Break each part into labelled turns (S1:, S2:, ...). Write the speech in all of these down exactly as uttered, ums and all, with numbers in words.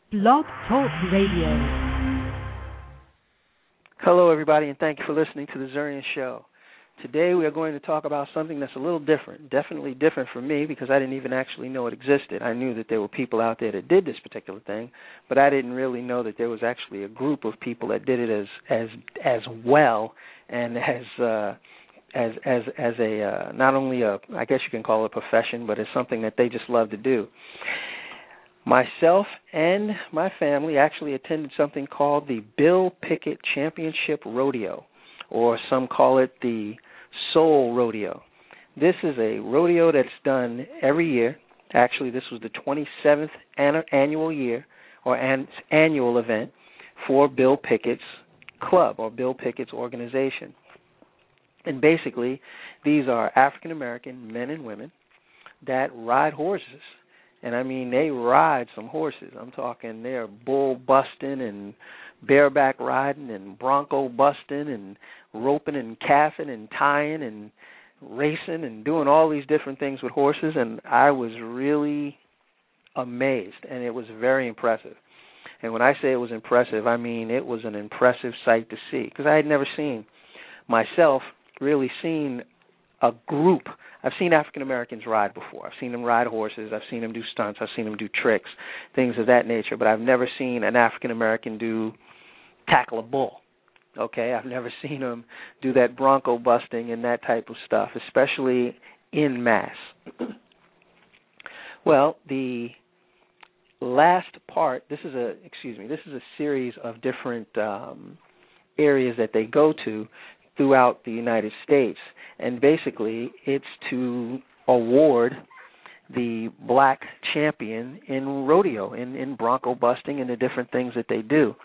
S1: Blog Talk Radio.
S2: Hello, everybody, and thank you for listening to The Zurian Show. Today we are going to talk about something that's a little different, definitely different for me because I didn't even actually know it existed. I knew that there were people out there that did this particular thing, but I didn't really know that there was actually a group of people that did it as as as well and as uh, as as as a uh, not only a, I guess you can call it a profession, but it's something that they just love to do. Myself and my family actually attended something called the Bill Pickett Championship Rodeo, or some call it the Soul Rodeo. This is a rodeo that's done every year. Actually, this was the twenty-seventh an- annual year or an- annual event for Bill Pickett's club or Bill Pickett's organization. And basically, these are African American men and women that ride horses. And I mean, they ride some horses. I'm talking they're bull busting and bareback riding and bronco busting and roping and calfing and tying and racing and doing all these different things with horses. And I was really amazed, and it was very impressive. And when I say it was impressive, I mean it was an impressive sight to see because I had never seen myself really seen a group. I've seen African Americans ride before. I've seen them ride horses. I've seen them do stunts. I've seen them do tricks, things of that nature. But I've never seen an African American do tackle a bull. Okay, I've never seen them do that bronco busting and that type of stuff, especially in mass. Well, the last part. This is a excuse me. This is a series of different um, areas that they go to throughout the United States. And basically, it's to award the black champion in rodeo, in, in bronco busting and the different things that they do.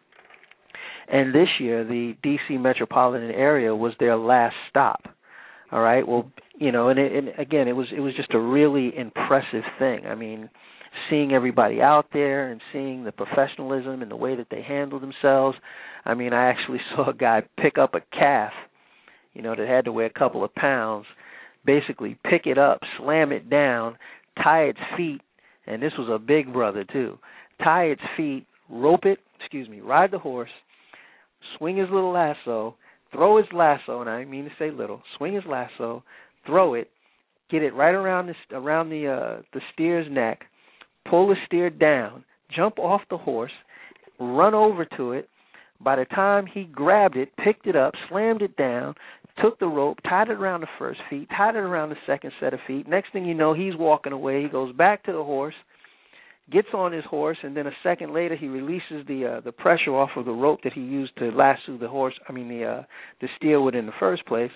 S2: And this year, the D C metropolitan area was their last stop. All right. Well, you know, and, it, and again, it was it was just a really impressive thing. I mean, seeing everybody out there and seeing the professionalism and the way that they handle themselves. I mean, I actually saw a guy pick up a calf, you know, that had to weigh a couple of pounds, basically pick it up, slam it down, tie its feet, and this was a big brother too, tie its feet, rope it, excuse me, ride the horse, swing his little lasso, throw his lasso, and I mean to say little, swing his lasso, throw it, get it right around the, around the, uh, the steer's neck, pull the steer down, jump off the horse, run over to it. By the time he grabbed it, picked it up, slammed it down, took the rope, tied it around the first feet, tied it around the second set of feet. Next thing you know, he's walking away. He goes back to the horse, gets on his horse, and then a second later he releases the uh, the pressure off of the rope that he used to lasso the horse, I mean the uh, the steer with in the first place.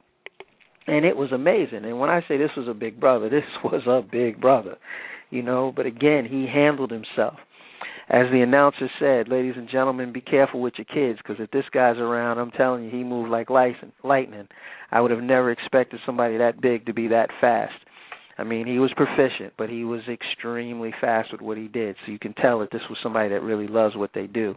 S2: And it was amazing. And when I say this was a big brother, this was a big brother, you know. But again, he handled himself. As the announcer said, ladies and gentlemen, be careful with your kids because if this guy's around, I'm telling you, he moved like lightning. I would have never expected somebody that big to be that fast. I mean, he was proficient, but he was extremely fast with what he did. So you can tell that this was somebody that really loves what they do.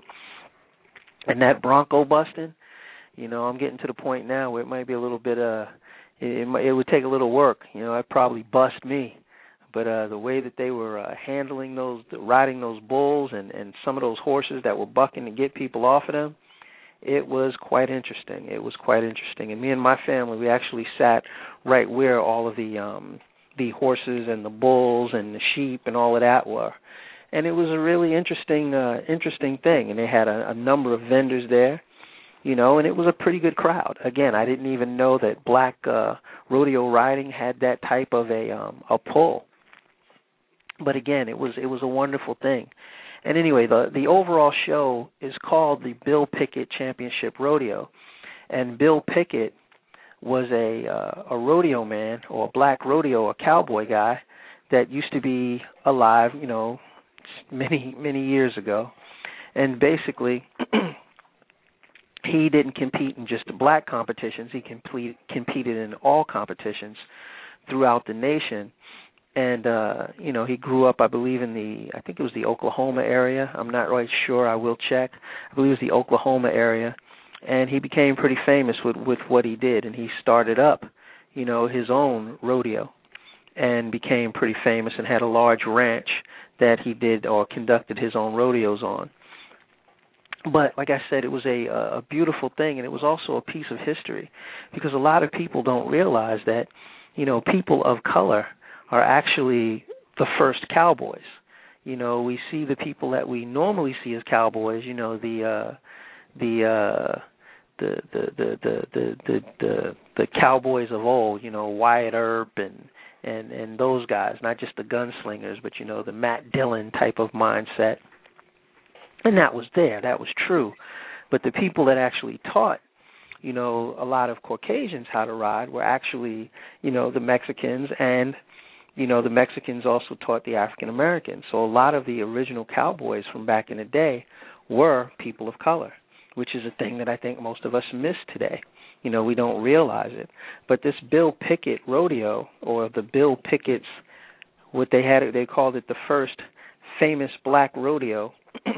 S2: And that bronco busting, you know, I'm getting to the point now where it might be a little bit, uh, it, it, might, it would take a little work. You know, I'd probably bust me. But uh, the way that they were uh, handling those, riding those bulls and, and some of those horses that were bucking to get people off of them, it was quite interesting. It was quite interesting. And me and my family, we actually sat right where all of the um, the horses and the bulls and the sheep and all of that were. And it was a really interesting uh, interesting thing. And they had a, a number of vendors there, you know, and it was a pretty good crowd. Again, I didn't even know that black uh, rodeo riding had that type of a um, a pull. But again, it was it was a wonderful thing. And anyway, the the overall show is called the Bill Pickett Championship Rodeo. And Bill Pickett was a uh, a rodeo man or a black rodeo, a cowboy guy that used to be alive, you know, many, many years ago. And basically, he didn't compete in just the black competitions. He complete, competed in all competitions throughout the nation. And, uh, you know, he grew up, I believe, in the, I think it was the Oklahoma area. I'm not really sure. I will check. I believe it was the Oklahoma area. And he became pretty famous with, with what he did. And he started up, you know, his own rodeo and became pretty famous and had a large ranch that he did or conducted his own rodeos on. But like I said, it was a, a beautiful thing, and it was also a piece of history, because a lot of people don't realize that, you know, people of color are actually the first cowboys. You know, we see the people that we normally see as cowboys, you know, the uh, the, uh, the, the the the the the the the cowboys of old, you know, Wyatt Earp and and and those guys, not just the gunslingers, but you know, the Matt Dillon type of mindset. And that was there, that was true. But the people that actually taught, you know, a lot of Caucasians how to ride were actually, you know, the Mexicans, and, you know, the Mexicans also taught the African Americans. So a lot of the original cowboys from back in the day were people of color, which is a thing that I think most of us miss today. You know, we don't realize it. But this Bill Pickett rodeo, or the Bill Pickett's, what they had, they called it the first famous black rodeo,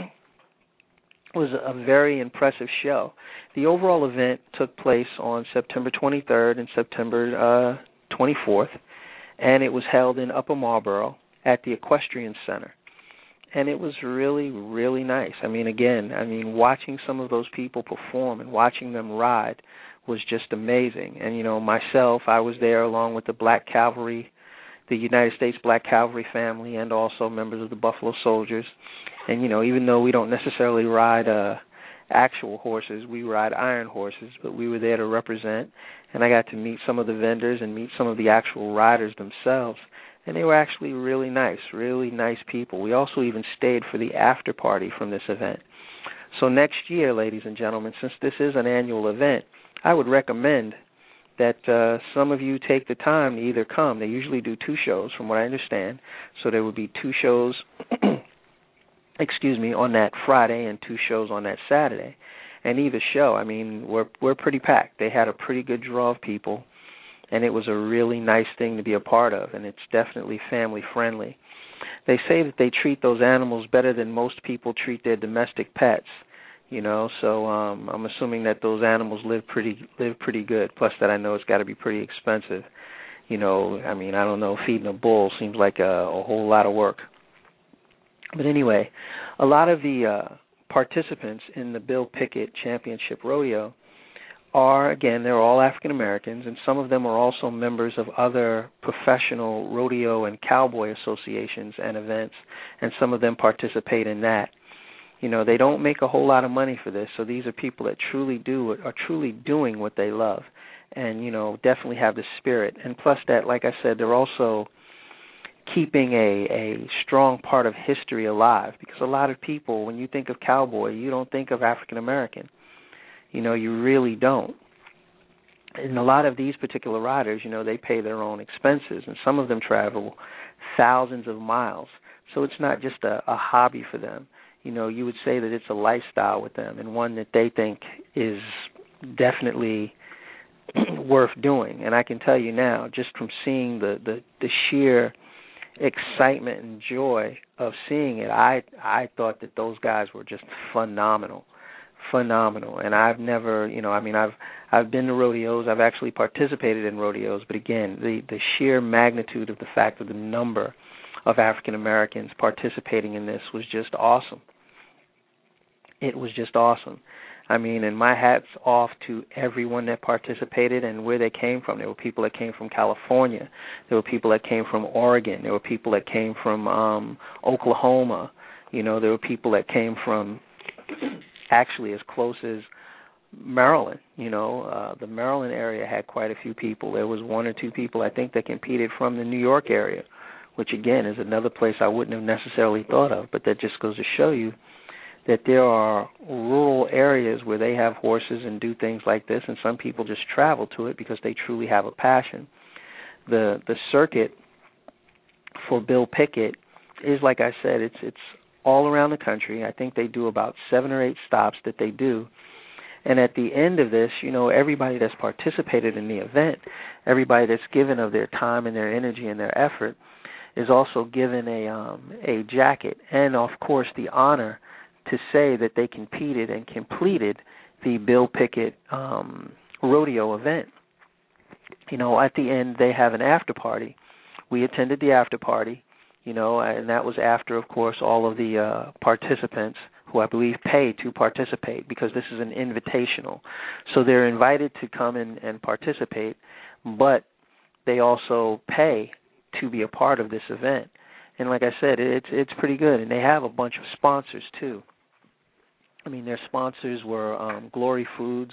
S2: was a very impressive show. The overall event took place on September twenty-third and September uh, twenty-fourth, and it was held in Upper Marlboro at the Equestrian Center. And it was really, really nice. I mean, again, I mean, watching some of those people perform and watching them ride was just amazing. And, you know, myself, I was there along with the Black Cavalry, the United States Black Cavalry family, and also members of the Buffalo Soldiers. And, you know, even though we don't necessarily ride uh, actual horses, we ride iron horses, but we were there to represent. And I got to meet some of the vendors and meet some of the actual riders themselves. And they were actually really nice, really nice people. We also even stayed for the after party from this event. So next year, ladies and gentlemen, since this is an annual event, I would recommend that uh, some of you take the time to either come. They usually do two shows, from what I understand. So there would be two shows excuse me, on that Friday and two shows on that Saturday. And either show, I mean, we're we're pretty packed. They had a pretty good draw of people, and it was a really nice thing to be a part of, and it's definitely family friendly. They say that they treat those animals better than most people treat their domestic pets, you know, so um, I'm assuming that those animals live pretty live pretty good, plus that I know it's got to be pretty expensive. You know, I mean, I don't know, feeding a bull seems like a, a whole lot of work. But anyway, a lot of the uh, participants in the Bill Pickett Championship Rodeo are, again, they're all African Americans, and some of them are also members of other professional rodeo and cowboy associations and events, and some of them participate in that. You know, they don't make a whole lot of money for this, so these are people that truly do, are truly doing what they love, and, you know, definitely have the spirit. And plus that, like I said, they're also keeping a, a strong part of history alive, because a lot of people, when you think of cowboy, you don't think of African American. You know, you really don't. And a lot of these particular riders, you know, they pay their own expenses, and some of them travel thousands of miles. So it's not just a, a hobby for them. You know, you would say that it's a lifestyle with them, and one that they think is definitely worth doing. And I can tell you now, just from seeing the, the, the sheer excitement and joy of seeing it, I I thought that those guys were just phenomenal, phenomenal. And I've never, you know, I mean, I've I've been to rodeos, I've actually participated in rodeos, but again, the the sheer magnitude of the fact of the number of African Americans participating in this was just awesome. It was just awesome. I mean, and my hat's off to everyone that participated and where they came from. There were people that came from California. There were people that came from Oregon. There were people that came from um, Oklahoma. You know, there were people that came from actually as close as Maryland. You know, uh, the Maryland area had quite a few people. There was one or two people, I think, that competed from the New York area, which, again, is another place I wouldn't have necessarily thought of, but that just goes to show you that there are rural areas where they have horses and do things like this, and some people just travel to it because they truly have a passion. The the circuit for Bill Pickett is, like I said, it's it's all around the country. I think they do about seven or eight stops that they do. And at the end of this, you know, everybody that's participated in the event, everybody that's given of their time and their energy and their effort, is also given a um, a jacket and, of course, the honor to say that they competed and completed the Bill Pickett um, rodeo event. You know, at the end, they have an after party. We attended the after party, you know, and that was after, of course, all of the uh, participants who I believe pay to participate, because this is an invitational. So they're invited to come in and participate, but they also pay to be a part of this event. And like I said, it's it's pretty good. And they have a bunch of sponsors, too. I mean, their sponsors were um, Glory Foods.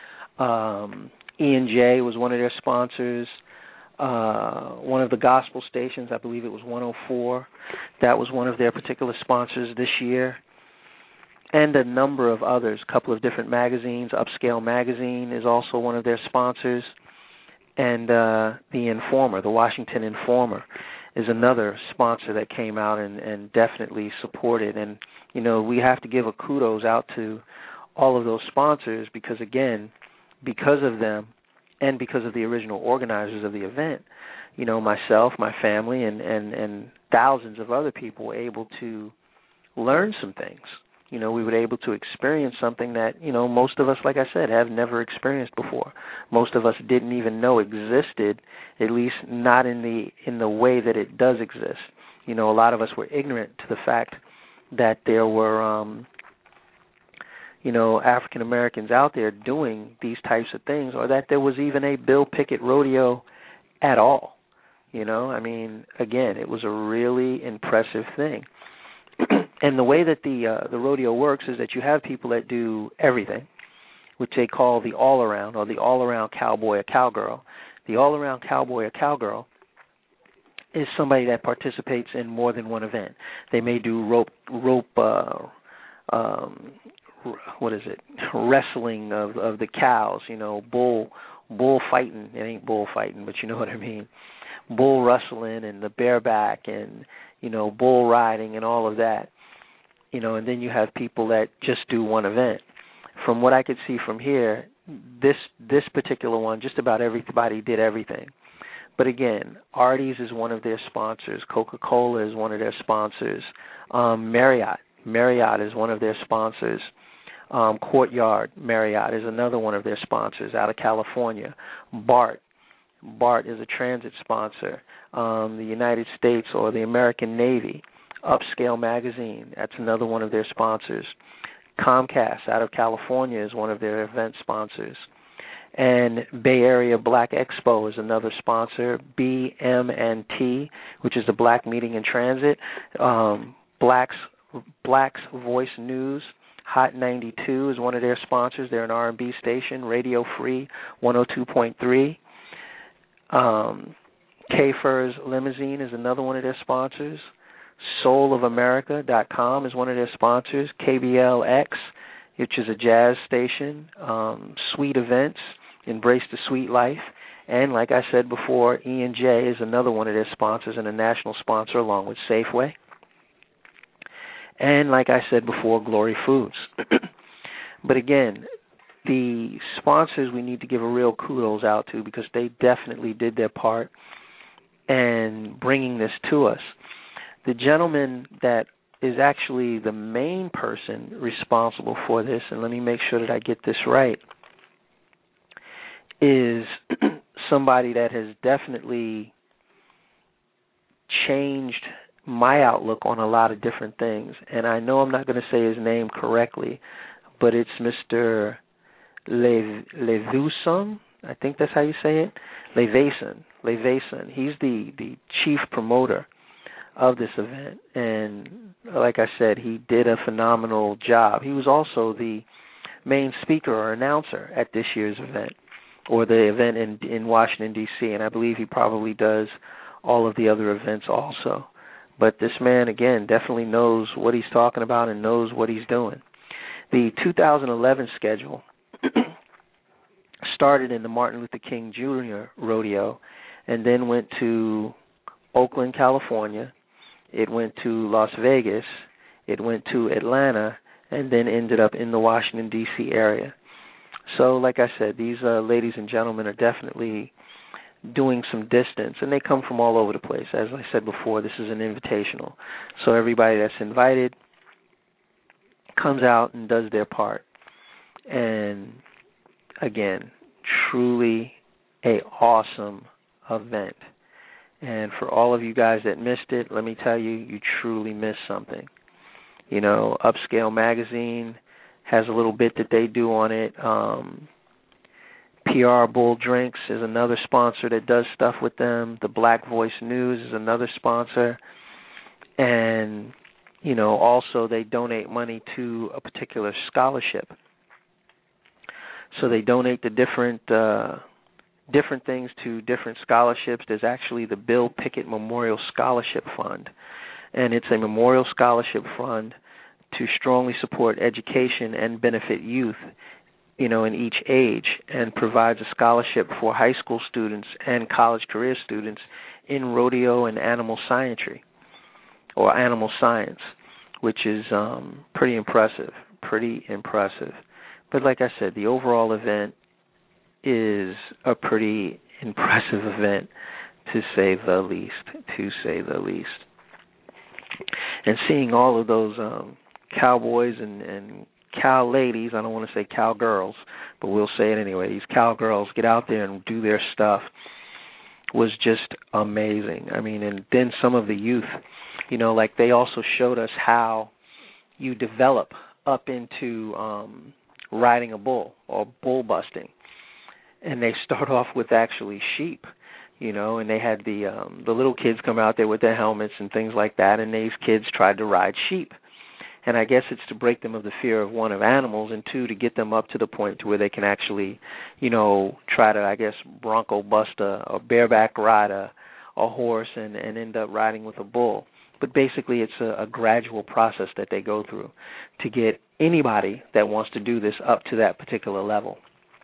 S2: Um, E and J was one of their sponsors. Uh, one of the gospel stations, I believe it was one oh four, that was one of their particular sponsors this year. And a number of others, a couple of different magazines. Upscale Magazine is also one of their sponsors. And uh, the Informer, the Washington Informer, is another sponsor that came out and, and definitely supported. And, you know, we have to give a kudos out to all of those sponsors because, again, because of them and because of the original organizers of the event, you know, myself, my family, and, and, and thousands of other people were able to learn some things. You know, we were able to experience something that, you know, most of us, like I said, have never experienced before. Most of us didn't even know existed, at least not in the in the way that it does exist. You know, a lot of us were ignorant to the fact that there were, um, you know, African Americans out there doing these types of things, or that there was even a Bill Pickett rodeo at all. You know, I mean, again, it was a really impressive thing. And the way that the uh, the rodeo works is that you have people that do everything, which they call the all-around or the all-around cowboy or cowgirl. The all-around cowboy or cowgirl is somebody that participates in more than one event. They may do rope, rope, uh, um, what is it, wrestling of of the cows, you know, bull bull fighting. It ain't bull fighting, but you know what I mean. Bull rustling and the bareback and, you know, bull riding and all of that. You know, and then you have people that just do one event. From what I could see from here, this this particular one, just about everybody did everything. But again, Arby's is one of their sponsors. Coca-Cola is one of their sponsors. Um, Marriott, Marriott is one of their sponsors. Um, Courtyard Marriott is another one of their sponsors out of California. BART, BART is a transit sponsor. Um, the United States or the American Navy. Upscale Magazine, that's another one of their sponsors. Comcast out of California is one of their event sponsors. And Bay Area Black Expo is another sponsor. B M and T, which is the Black Meeting in Transit. Um, Blacks Blacks Voice News. Hot ninety-two is one of their sponsors. They're an R and B station. Radio Free one oh two point three. Um, K-Furs Limousine is another one of their sponsors. soul of america dot com is one of their sponsors. K B L X, which is a jazz station. Um, Sweet Events, Embrace the Sweet Life. And like I said before, E and J is another one of their sponsors and a national sponsor along with Safeway. And like I said before, Glory Foods. But again, the sponsors we need to give a real kudos out to because they definitely did their part in bringing this to us. The gentleman that is actually the main person responsible for this, and let me make sure that I get this right, is somebody that has definitely changed my outlook on a lot of different things. And I know I'm not going to say his name correctly, but it's Mister Le- Levuson. I think that's how you say it. Levason. Levason. He's the, the chief promoter of this event, and like I said, he did a phenomenal job. He was also the main speaker or announcer at this year's event, or the event in in Washington, D C, and I believe he probably does all of the other events also. But this man, again, definitely knows what he's talking about and knows what he's doing. The two thousand eleven schedule started in the Martin Luther King Junior Rodeo and then went to Oakland, California. It went to Las Vegas. It went to Atlanta, and then ended up in the Washington, D C area. So, like I said, these uh, ladies and gentlemen are definitely doing some distance, and they come from all over the place. As I said before, this is an invitational. So everybody that's invited comes out and does their part. And, again, truly a awesome event. And for all of you guys that missed it, let me tell you, you truly missed something. You know, Upscale Magazine has a little bit that they do on it. Um, P R Bull Drinks is another sponsor that does stuff with them. The Black Voice News is another sponsor. And, you know, also they donate money to a particular scholarship. So they donate to different uh, different things to different scholarships. There's actually the Bill Pickett Memorial Scholarship Fund, and it's a memorial scholarship fund to strongly support education and benefit youth, you know, in each age, and provides a scholarship for high school students and college career students in rodeo and animal scientry, or animal science, which is um, pretty impressive, pretty impressive. But like I said, the overall event is a pretty impressive event, to say the least, to say the least. And seeing all of those um, cowboys and, and cow ladies, I don't want to say cowgirls, but we'll say it anyway, these cowgirls get out there and do their stuff was just amazing. I mean, and then some of the youth, you know, like they also showed us how you develop up into um, riding a bull or bull busting. And they start off with actually sheep, you know, and they had the um, the little kids come out there with their helmets and things like that, and these kids tried to ride sheep. And I guess it's to break them of the fear of, one, of animals, and two, to get them up to the point to where they can actually, you know, try to, I guess, bronco bust a, a bareback ride a, a horse and, and end up riding with a bull. But basically it's a, a gradual process that they go through to get anybody that wants to do this up to that particular level.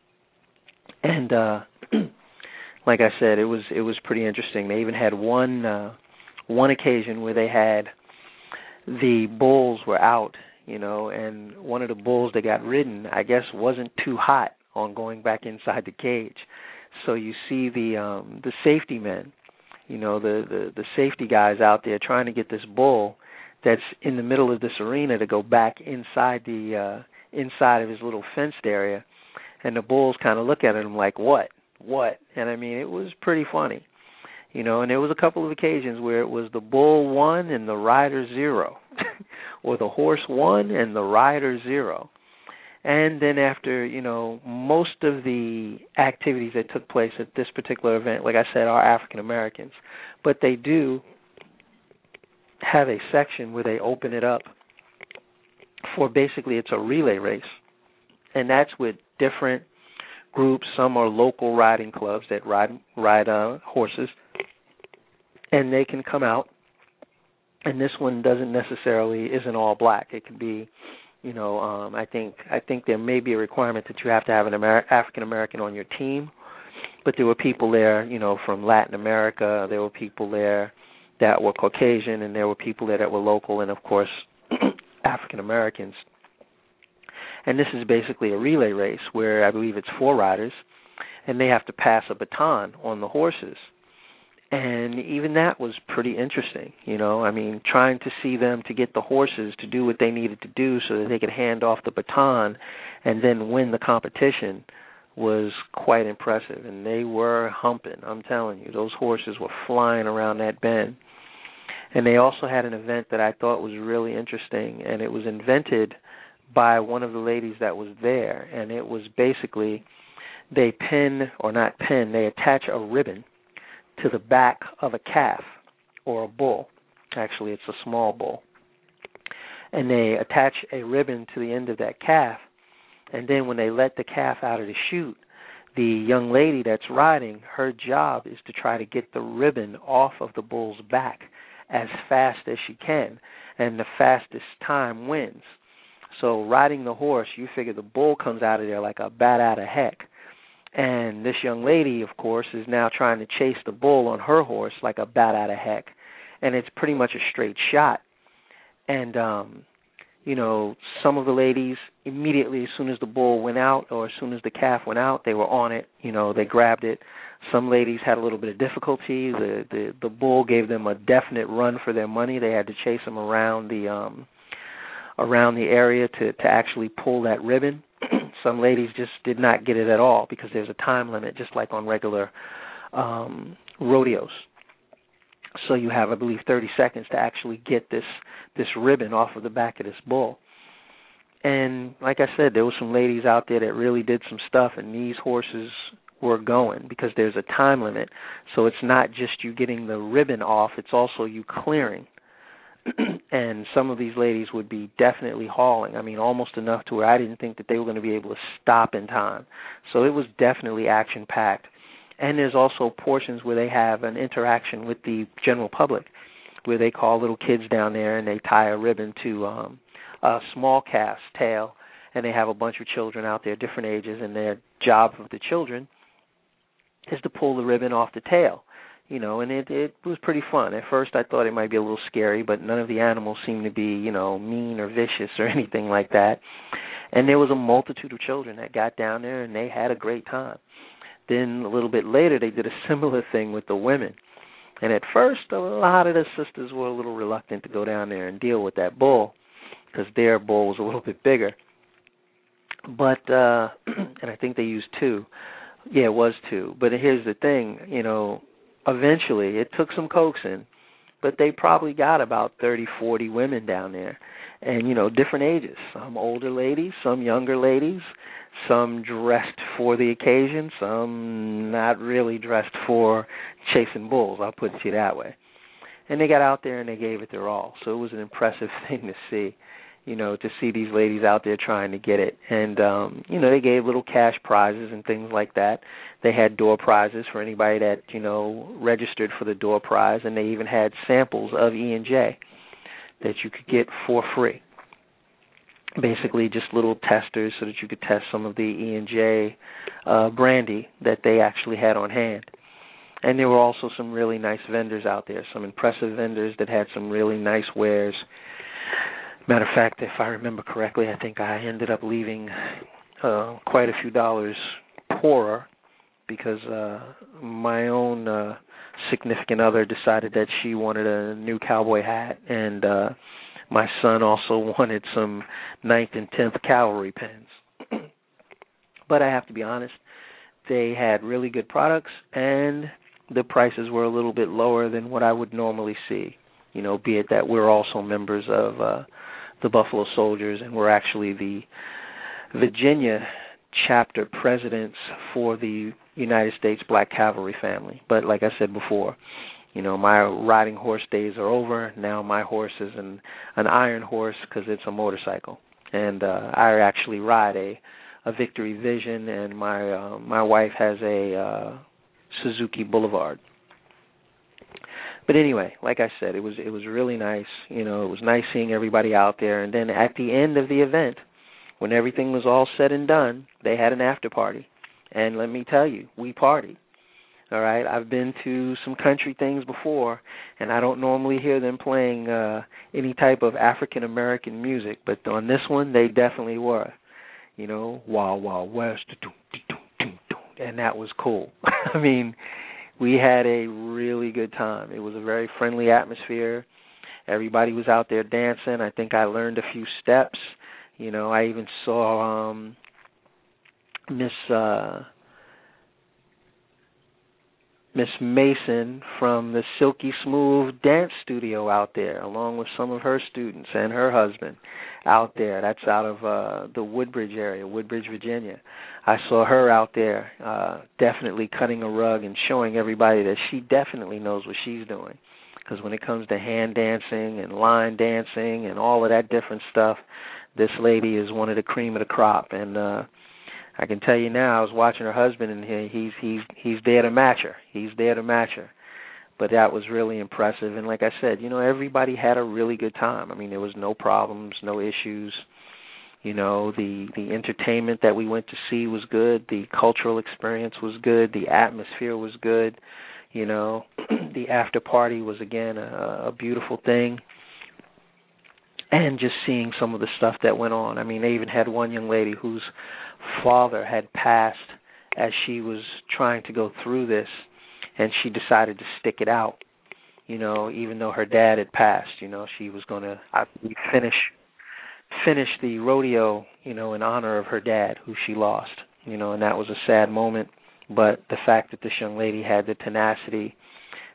S2: And uh, like I said, it was it was pretty interesting. They even had one uh, one occasion where they had the bulls were out, you know, and one of the bulls that got ridden, I guess, wasn't too hot on going back inside the cage. So you see the um, the safety men, you know, the, the, the safety guys out there trying to get this bull that's in the middle of this arena to go back inside the uh, inside of his little fenced area. And the bulls kind of look at him like, what? What? And I mean, it was pretty funny, you know, and there was a couple of occasions where it was the bull one and the rider zero, or the horse one and the rider zero. And then after, you know, most of the activities that took place at this particular event, like I said, are African Americans, but they do have a section where they open it up for, basically it's a relay race. And that's with different groups. Some are local riding clubs that ride ride uh, horses, and they can come out. And this one doesn't necessarily isn't all black. It could be, you know, um, I think I think there may be a requirement that you have to have an Amer- African American on your team. But there were people there, you know, from Latin America. There were people there that were Caucasian, and there were people there that were local, and of course, African Americans. And this is basically a relay race where I believe it's four riders, and they have to pass a baton on the horses. And even that was pretty interesting, you know. I mean, trying to see them to get the horses to do what they needed to do so that they could hand off the baton and then win the competition was quite impressive. And they were humping, I'm telling you. Those horses were flying around that bend. And they also had an event that I thought was really interesting, and it was invented by one of the ladies that was there, and it was basically they pin, or not pin, they attach a ribbon to the back of a calf or a bull. Actually, it's a small bull. And they attach a ribbon to the end of that calf, and then when they let the calf out of the chute, the young lady that's riding, her job is to try to get the ribbon off of the bull's back as fast as she can, and the fastest time wins. So riding the horse, you figure the bull comes out of there like a bat out of heck. And this young lady, of course, is now trying to chase the bull on her horse like a bat out of heck. And it's pretty much a straight shot. And, um, you know, some of the ladies, immediately as soon as the bull went out or as soon as the calf went out, they were on it. You know, they grabbed it. Some ladies had a little bit of difficulty. The, the, the bull gave them a definite run for their money. They had to chase them around the um, around the area to, to actually pull that ribbon. Some ladies just did not get it at all because there's a time limit, just like on regular um, rodeos. So you have, I believe, thirty seconds to actually get this this ribbon off of the back of this bull. And like I said, there were some ladies out there that really did some stuff, and these horses were going because there's a time limit. So it's not just you getting the ribbon off, it's also you clearing. And some of these ladies would be definitely hauling. I mean, almost enough to where I didn't think that they were going to be able to stop in time. So it was definitely action-packed. And there's also portions where they have an interaction with the general public, where they call little kids down there and they tie a ribbon to um, a small calf's tail, and they have a bunch of children out there, different ages, and their job of the children is to pull the ribbon off the tail. You know, and it, it was pretty fun. At first I thought it might be a little scary, but none of the animals seemed to be, you know, mean or vicious or anything like that. And there was a multitude of children that got down there, and they had a great time. Then a little bit later, they did a similar thing with the women. And at first, a lot of the sisters were a little reluctant to go down there and deal with that bull because their bull was a little bit bigger. But, uh, and I think they used two. Yeah, it was two. But here's the thing, you know, eventually, it took some coaxing, but they probably got about thirty, forty women down there. And, you know, different ages. Some older ladies, some younger ladies, some dressed for the occasion, some not really dressed for chasing bulls, I'll put it to you that way. And they got out there and they gave it their all. So it was an impressive thing to see, you know, to see these ladies out there trying to get it. And, um, you know, they gave little cash prizes and things like that. They had door prizes for anybody that, you know, registered for the door prize, and they even had samples of E and J that you could get for free. Basically just little testers so that you could test some of the E and J uh, brandy that they actually had on hand. And there were also some really nice vendors out there, some impressive vendors that had some really nice wares. Matter of fact, if I remember correctly, I think I ended up leaving uh, quite a few dollars poorer because uh, my own uh, significant other decided that she wanted a new cowboy hat, and uh, my son also wanted some ninth and tenth cavalry pins. But I have to be honest, they had really good products, and the prices were a little bit lower than what I would normally see, you know, be it that we're also members of uh, the Buffalo Soldiers, and we're actually the Virginia chapter presidents for the United States Black Cavalry family. But like I said before, you know, my riding horse days are over. Now my horse is an, an iron horse because it's a motorcycle. And uh, I actually ride a, a Victory Vision, and my uh, my wife has a uh, Suzuki Boulevard. But anyway, like I said, it was it was really nice. You know, it was nice seeing everybody out there. And then at the end of the event, when everything was all said and done, they had an after party. And let me tell you, we partied. All right, I've been to some country things before, and I don't normally hear them playing uh, any type of African-American music, but on this one, they definitely were. You know, Wild Wild West, and that was cool. I mean, we had a really good time. It was a very friendly atmosphere. Everybody was out there dancing. I think I learned a few steps. You know, I even saw um, Miss uh, Miss Mason from the Silky Smooth Dance Studio out there, along with some of her students and her husband out there. That's out of uh, the Woodbridge area, Woodbridge, Virginia. I saw her out there uh, definitely cutting a rug and showing everybody that she definitely knows what she's doing. Because when it comes to hand dancing and line dancing and all of that different stuff, this lady is one of the cream of the crop. And uh, I can tell you now, I was watching her husband, and he, he's he's he's there to match her. He's there to match her. But that was really impressive. And like I said, you know, everybody had a really good time. I mean, there was no problems, no issues. You know, the, the entertainment that we went to see was good. The cultural experience was good. The atmosphere was good. You know, the after party was, again, a, a beautiful thing. And just seeing some of the stuff that went on. I mean, they even had one young lady whose father had passed as she was trying to go through this, and she decided to stick it out, you know, even though her dad had passed. You know, she was going to finish finish the rodeo, you know, in honor of her dad, who she lost, you know, and that was a sad moment. But the fact that this young lady had the tenacity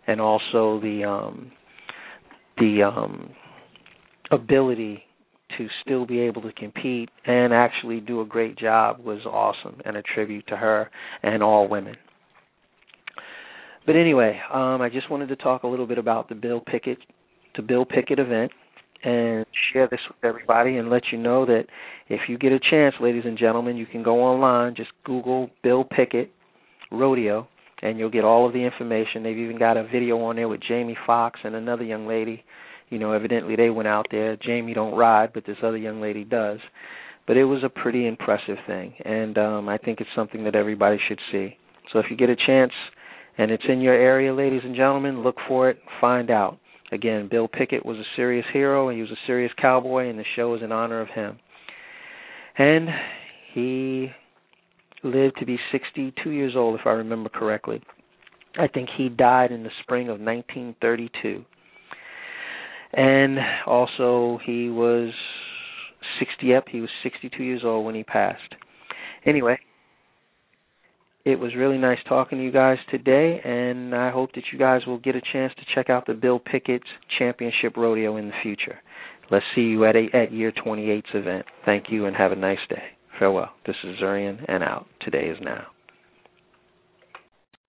S2: and also the um, the um, ability to still be able to compete and actually do a great job was awesome, and a tribute to her and all women. But anyway, um, I just wanted to talk a little bit about the Bill Pickett, the Bill Pickett event, and share this with everybody and let you know that if you get a chance, ladies and gentlemen, you can go online, just Google Bill Pickett Rodeo, and you'll get all of the information. They've even got a video on there with Jamie Foxx and another young lady. You know, evidently they went out there. Jamie don't ride, but this other young lady does. But it was a pretty impressive thing, and um, I think it's something that everybody should see. So if you get a chance and it's in your area, ladies and gentlemen, look for it, find out. Again, Bill Pickett was a serious hero, and he was a serious cowboy, and the show is in honor of him. And he lived to be sixty-two years old, if I remember correctly. I think he died in the spring of nineteen thirty-two. And also he was sixty, yep, he was sixty-two years old when he passed. Anyway, it was really nice talking to you guys today, and I hope that you guys will get a chance to check out the Bill Pickett Championship Rodeo in the future. Let's see you at, a, at Year twenty-eight's event. Thank you, and have a nice day. Farewell. This is Zurian, and out. Today is now.